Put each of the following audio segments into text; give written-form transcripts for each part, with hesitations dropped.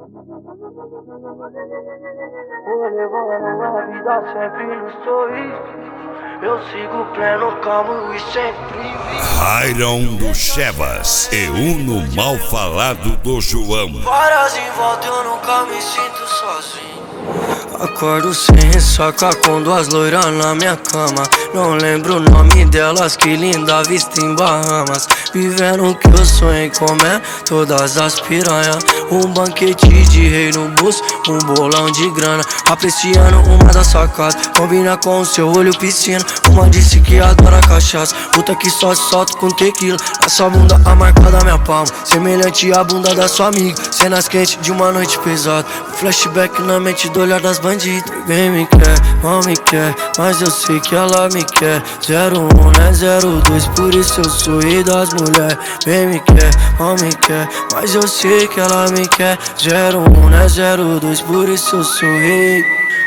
Vou levando a vida sempre no sorriso. Eu sigo pleno, calmo e sempre Iron do Chevas e Uno mal falado do João. Várias em volta, eu nunca me sinto sozinho. Acordo sem ressaca com duas loiras na minha cama. Não lembro o nome delas, que linda vista em Bahamas. Vivendo o que eu sonhei comer, todas as piranhas. Um banquete de rei no bolso, um bolão de grana. Apreciando uma das sacadas, combina com o seu olho piscina. Uma disse que adora cachaça, outra que só se solta com tequila. A sua bunda a marca da minha palma, semelhante à bunda da sua amiga. Cenas quentes de uma noite pesada, flashback na mente do olhar das bandidas. Ninguém me quer, mal me quer, mas eu sei que ela me quer. 01 não é 02, por isso eu sou rei das mulheres. Bem me quer, mal me quer, mas eu sei que ela me quer. 01 não é 02, por isso eu sou rei.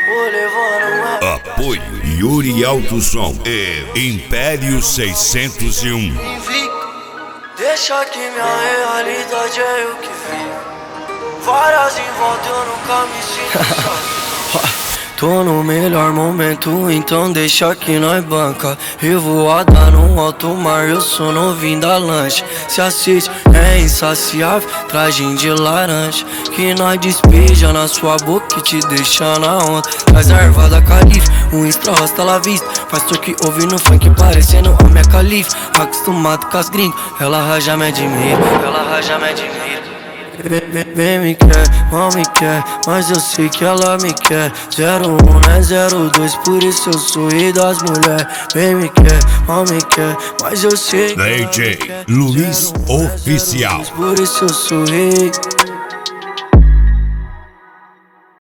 Apoio Yuri Alto Som e Império 601. Deixa que minha realidade é eu que vivo. Várias em volta, eu nunca me sinto sozinho. Tô no melhor momento, então deixa que nós banca. Revoada no alto mar, eu sou novinho da lancha. Se assiste, é insaciável, tragem de laranja. Que nós despeja na sua boca e te deixa na onda. Traz a erva da califa, um extra rosta la vista. Faz que ouvindo funk parecendo a minha califa. Acostumado com as gringas, ela raja me admira, ela raja me admira. Vem me quer, mal me quer, mas eu sei que ela me quer. 01 não é 02, por isso eu sou rei das mulheres. Vem me quer, mal me quer, mas eu sei que ela me quer. DJ Luiz Oficial. Por isso eu sou rei.